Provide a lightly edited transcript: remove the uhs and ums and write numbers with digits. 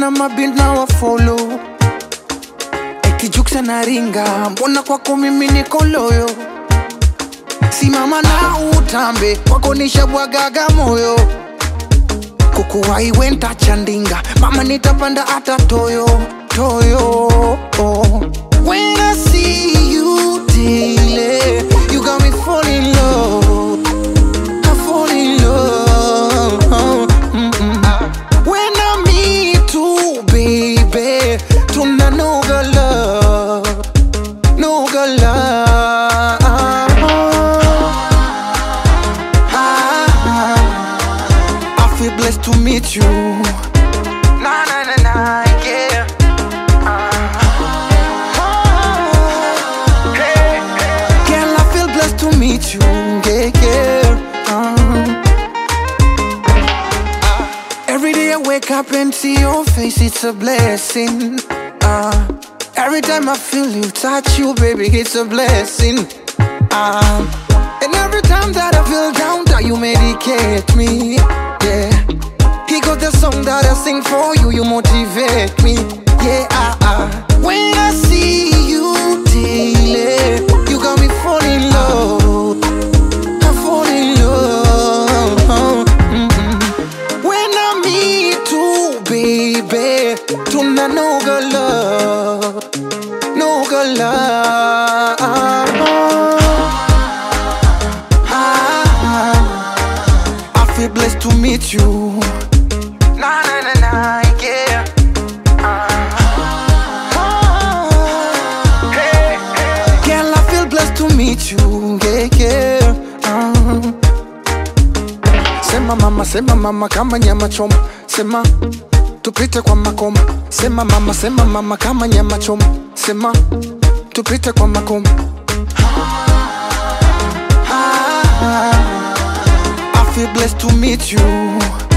Mbona mabint na wa follow eti jukse na ringa, mbona kwako mimi niko loyo. Simama na utambe, kwako nishabwagaga moyo. Kukuwai wenta chandinga, mama nitapanda ata toyo, toyo. When I see you daily, you got me fall in love, I fall in love. When I meet you, baby, tuna no girl love, no girl love. I feel blessed to meet you. Na na na na, yeah. Girl, I feel blessed to meet you, yeah, yeah. Every day I wake up and see your face, it's a blessing. Every time I feel you, touch you, baby, it's a blessing. And every time that I feel down, that you medicate me, yeah. He got the song that I sing for you, you motivate me, yeah. When I see you daily, you got me fall in love, I fall in love. When I meet you, baby, tuna no girl love, no girl love. I feel blessed to meet you. Na na na na, yeah. Girl, I feel blessed to meet you, yeah, yeah. Sema mama kama nyama choma. Sema tupite kwa makoma. Sema mama kama nyama choma. Sema tupite kwa makoma. I feel blessed to meet you.